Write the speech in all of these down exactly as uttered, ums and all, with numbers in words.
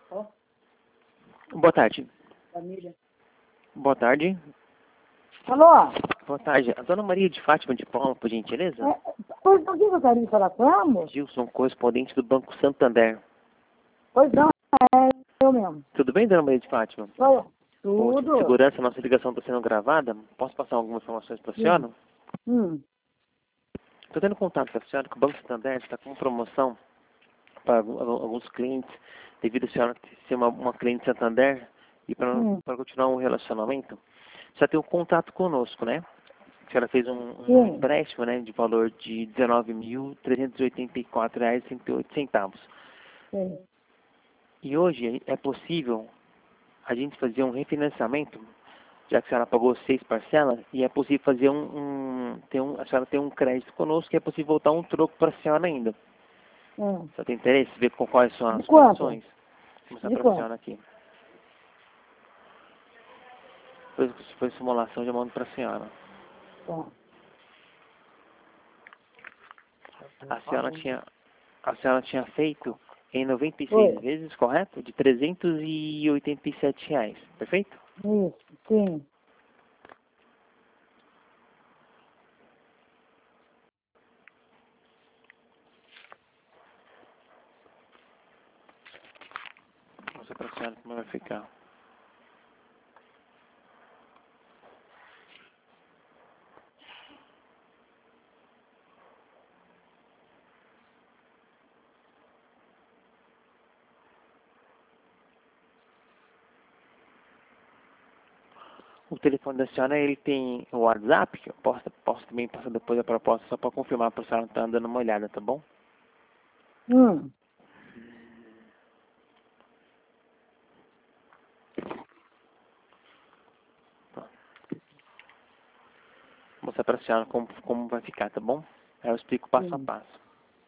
Ó, Boa tarde. família. Boa tarde. Alô? Boa tarde. A dona Maria de Fátima de Paula, por gentileza? É, pois não, quem gostaria de falar com ela, amor? Gilson, correspondente do Banco Santander. Pois não, é eu mesmo. Tudo bem, dona Maria de Fátima? Olha, Por motivo de tudo. segurança, nossa ligação está sendo gravada. Posso passar algumas informações para a senhora? Hum. Estou tendo contato com a senhora que o Banco Santander está com promoção para algum- alguns clientes, devido a senhora ser uma, uma cliente Santander e para Hum. continuar um relacionamento. Já tem um contato conosco, né? A senhora fez um, um Sim. empréstimo, né, de valor de dezenove mil trezentos e oitenta e quatro reais e trinta e oito centavos. Sim. E hoje é possível a gente fazer um refinanciamento, já que a senhora pagou seis parcelas, e é possível fazer um, um, ter um a senhora tem um crédito conosco, e é possível voltar um troco para a senhora ainda. Hum. Você tem interesse em ver com quais são De as quanto? condições? Vou mostrar De para a quanto? senhora aqui. Foi, foi simulação, já mando para a senhora. Tá. A senhora tinha, a senhora tinha feito em noventa e seis Oi. vezes, correto? De trezentos e oitenta e sete reais, perfeito? Isso, sim. Vou mostrar para a senhora como vai ficar. O telefone da senhora, ele tem o WhatsApp, que eu posso, posso também passar depois a proposta só para confirmar para a senhora estar dando uma olhada, tá bom? Hum. Vou mostrar para a senhora como, como vai ficar, tá bom? Aí eu explico passo a Sim. passo.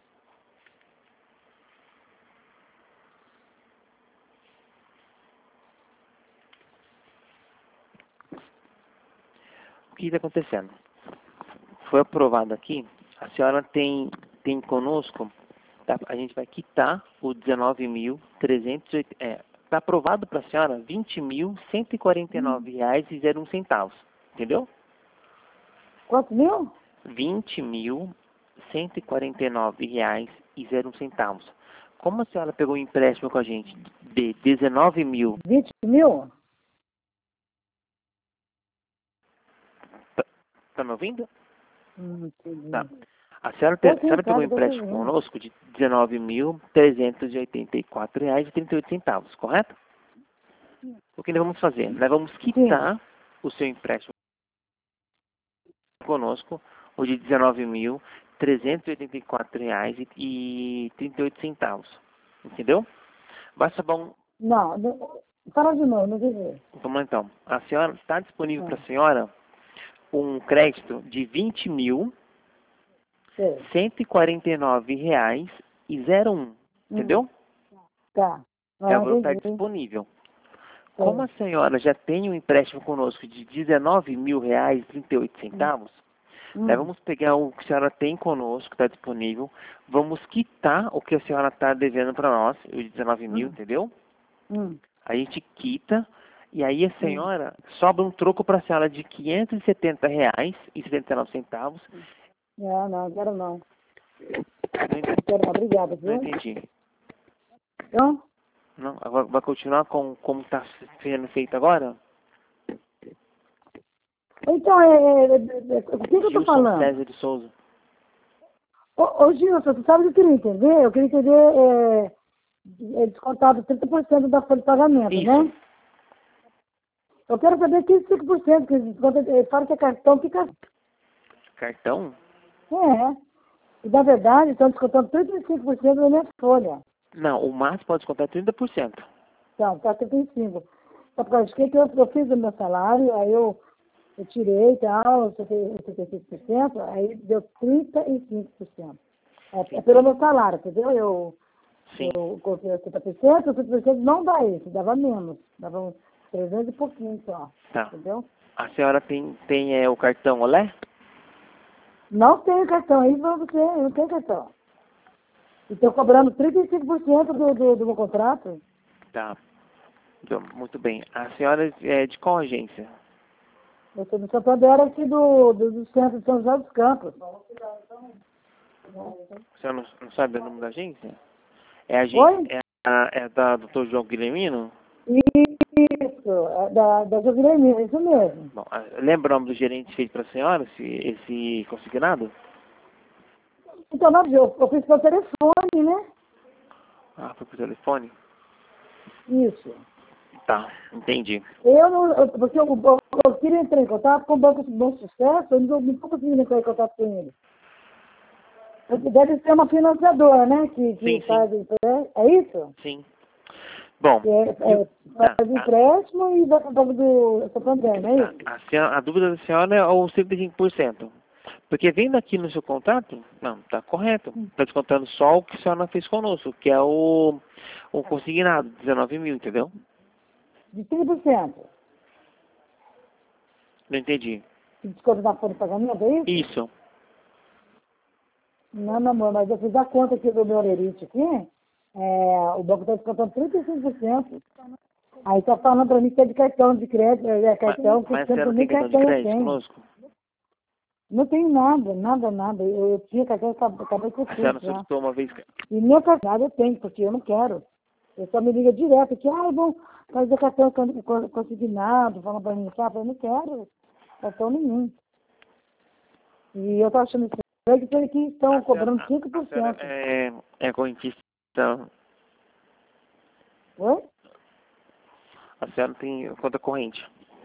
O que está acontecendo? Foi aprovado aqui, a senhora tem, tem conosco, tá, a gente vai quitar o dezenove mil trezentos e oitenta, é, está aprovado para a senhora vinte mil cento e quarenta e nove reais e zero um centavos, entendeu? Quantos mil? vinte mil cento e quarenta e nove reais e zero um centavos. Como a senhora pegou um empréstimo com a gente de dezenove mil, Vinte mil? tá, tá me ouvindo? Hum, Tá. entendi. A senhora, pe- Tô a sim, senhora pegou um claro, tô te empréstimo ouvindo. conosco de dezenove mil trezentos e oitenta e quatro reais e trinta e oito centavos, correto? O que nós vamos fazer? Nós vamos Sim. quitar o seu empréstimo conosco, o de dezenove mil trezentos e oitenta e quatro reais e trinta e oito centavos. Entendeu? Basta bom. Não, não- fala de novo, não entendi. Vamos lá então. A senhora está disponível para Ah, a senhora um crédito de vinte mil sei. cento e quarenta e nove reais e zero um. Hum, Entendeu? tá. É o Ah, valor que está entendi. disponível. Como Sei. a senhora já tem um empréstimo conosco de dezenove mil reais e trinta e oito Hum. centavos, nós Hum. vamos pegar o que a senhora tem conosco, que está disponível, vamos quitar o que a senhora está devendo para nós, o de dezenove mil, Hum. entendeu? Hum. A gente quita, e aí a Hum. senhora sobra um troco para a senhora de quinhentos e setenta reais e setenta e nove centavos. Não, não, quero não. Não, en- Quero não, obrigada, não viu? entendi. Então, Não, agora vai continuar com como está sendo feito agora? então é, é, é, é, o que, que eu tô Gilson falando? César de Souza. Ô, ô Gilson, tu sabe o que eu queria entender? Eu queria entender, é, é descontado trinta por cento da folha de pagamento, Isso. né? Eu quero saber quinze e cinco por cento, que desconta, é, fala que é cartão, que cartão Cartão? é. E na verdade, estão descontando trinta e cinco por cento da minha folha. Não, o máximo pode descontar trinta por cento. Então, tá trinta e cinco por cento. Só por causa de que eu, eu fiz o meu salário, aí eu, eu tirei e tal, setenta e cinco por cento, aí deu trinta e cinco por cento. É, é pelo meu salário, entendeu? Eu, Sim. eu coloquei setenta por cento, setenta por cento não dá isso, dava menos. Dava uns trezentos e pouquinho só, Tá. entendeu? A senhora tem, tem é, o cartão Olé? Não tenho cartão, aí pra você, eu não tenho cartão. E estou cobrando trinta e cinco por cento do, do, do meu contrato. Tá. Então, muito bem. A senhora é de qual agência? Eu sou do Santander aqui do, do, do centro de São José dos Campos. A senhora não, não sabe o nome da agência? É a Oi? agência, é, a, é da doutor João Guilhermino? Isso, é da, da Joguilhermina, é isso mesmo. Bom, ah, lembra o nome do gerente feito para a senhora, esse, esse consignado? Então, não, eu, eu fiz pelo telefone, né? Ah, foi por telefone? Isso. Tá, entendi. Eu não, eu, porque eu, eu, eu queria entrar em contato com o Banco de Bom Sucesso, eu não não estou conseguindo entrar em contato com ele. Porque deve ser uma financiadora, né? Que, que Sim, faz sim, empréstimo. É isso? sim. Bom, Que é, eu, é, tá, faz a, empréstimo e vai para o Banco do Santander, não é tá, isso? a, senhora- a dúvida da senhora é os trinta e cinco por cento. Porque vendo aqui no seu contrato, não, tá correto. Tá descontando só o que a senhora fez conosco, que é o, o consignado, dezenove mil, entendeu? De trinta por cento. Não entendi. De desconto da folha de pagamento, é isso? Isso. Não, meu amor, mas eu fiz a conta aqui do meu Olerite aqui. É, o banco está descontando trinta e cinco por cento. Aí está falando para mim que é de cartão de crédito, é Mas, cartão, que mas a sempre senhora nem tem cartão de cartão eu crédito tenho. conosco? Não tenho nada, nada, nada. Eu, eu tinha cartão, acabei acabei com A senhora tudo já. solicitou uma vez... E meu cartão eu tenho, porque eu não quero. Eu só me liga direto aqui, ah, vão fazer cartão con- con- consignado, falam para mim, sabe? Eu não quero cartão nenhum. E eu tô achando estranho que eles que estão A senhora, cobrando a, cinco a por senhora cento. é, é correntista, então, Oi? a senhora tem conta corrente.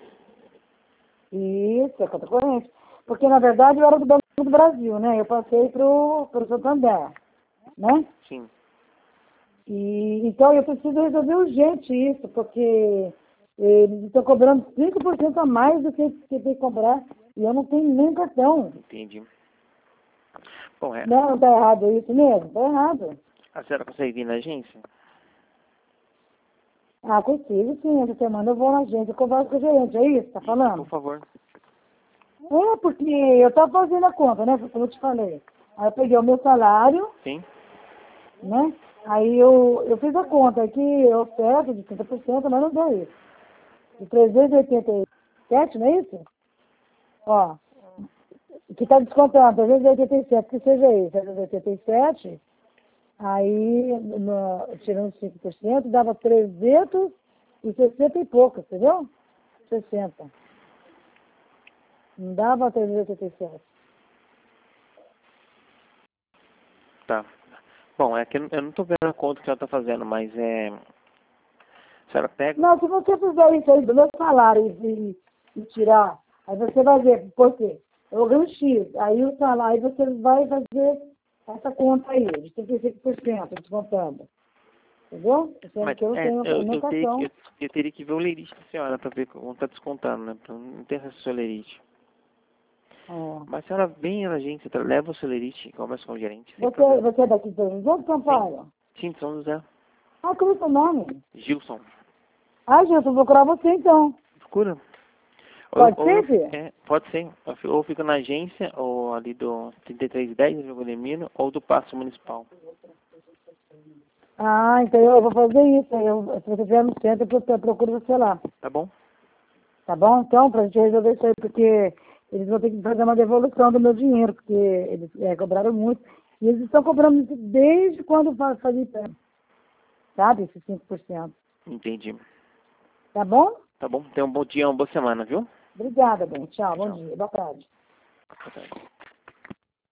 Isso, é conta corrente. Porque, na verdade, eu era do Banco do Brasil, né? Eu passei pro, pro Santander, né? Sim, E, então, eu preciso resolver urgente isso, porque eles estão cobrando cinco por cento a mais do que, que tem que cobrar. E eu não tenho nem cartão. entendi. Bom, é, Não, tá errado isso mesmo? Tá errado. a senhora consegue vir na agência? Ah, consigo sim. Essa semana eu vou na agência, eu converso com o gerente, é isso? Tá Isso, por falando? favor. É, porque eu estava fazendo a conta, né? Como eu te falei. Aí eu peguei o meu salário, Sim? né? Aí eu, eu fiz a conta aqui, eu oferto de trinta por cento, mas não deu isso. De trezentos e oitenta e sete, não é isso? Ó, que está descontando, trezentos e oitenta e sete, que seja isso, trezentos e oitenta e sete, aí, no, tirando cinco por cento, dava trezentos e sessenta e pouco, entendeu? sessenta. Não dava trezentos e oitenta e sete. Tá. Bom, é que eu não eu não tô vendo a conta que ela tá fazendo, mas é... A senhora pega... Não, se você fizer isso aí do meu salário e, e tirar, aí você vai ver, por quê? Eu ganho X, aí o salário, aí você vai fazer essa conta aí, de trinta e cinco por cento descontando. Entendeu? Sendo Mas que eu não é, tenho eu, nem eu, teria que, cartão. eu, eu teria que ver o lerite da senhora pra ver como tá descontando, né? Pra não ter acesso ao seu lerite. É. Mas a senhora vem na agência, tra- leva o seu lerite e conversa com o gerente, sem Você, problema. você é daqui de São José de São Paulo? Sim, de São José. Ah, como é seu nome? Gilson. Ah, gente, eu vou procurar você então. Procura. Ou, Pode ou eu, ser, filha? é, pode ser. Eu fi- Ou fica na agência, ou ali do trinta e três dez, no Guilhermino, ou do Paço Municipal. Ah, então eu vou fazer isso. Eu, se você estiver no centro, eu pro- procuro você lá. Tá bom? Tá bom? Então, pra gente resolver isso aí, porque eles vão ter que fazer uma devolução do meu dinheiro, porque eles é, cobraram muito. E eles estão cobrando isso desde quando fa- fazia empréstimo. Sabe? Esses cinco por cento. Entendi. Tá bom? Tá bom? Tenha um bom dia, uma boa semana, viu? Obrigada, bem. Tchau. Bom Tchau. dia. Boa tarde. Boa tarde.